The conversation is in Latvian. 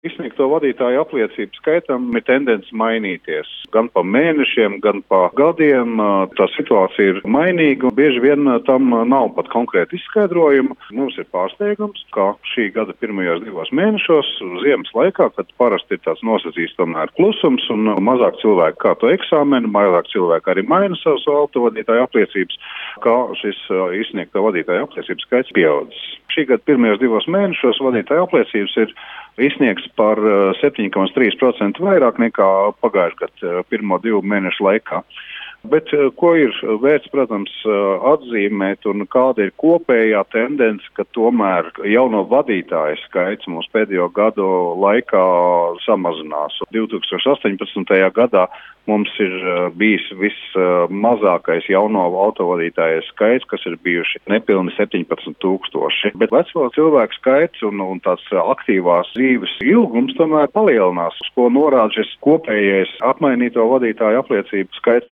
Izsniegto vadītāju apliecību skaitam ir tendence mainīties. Gan pa mēnešiem, gan pa gadiem tā situācija ir mainīga un bieži vien tam nav pat konkrēti izskaidrojuma. Mums ir pārsteigums, ka šī gada pirmajos 2 mēnešos, ziemas laikā, kad parasti ir tāds nosacīts tomēr klusums un mazāk cilvēku kārto eksāmenu, mazāk cilvēku arī maina savus autovadītāju apliecības, ka šis izsniegto vadītāju apliecību skaits pieaudzis. Šī gada pirmajos 2 mēnešos vadītāju apliecības ir izsniegts par 7,3% vairāk nekā pagājušajā gadā pirmo 2 mēnešu laikā. Bet ko ir vērts, protams, atzīmēt un kāda ir kopējā tendence, ka tomēr jauno vadītāju skaits mums pēdējo gadu laikā samazinās. 2018. gadā mums ir bijis vismazākais jauno autovadītāju skaits, kas ir bijuši nepilni 17,000. Bet veco cilvēku skaits un tāds aktīvās dzīves ilgums tomēr palielinās, uz ko norāda šis kopējais apmainīto vadītāju apliecību skaits.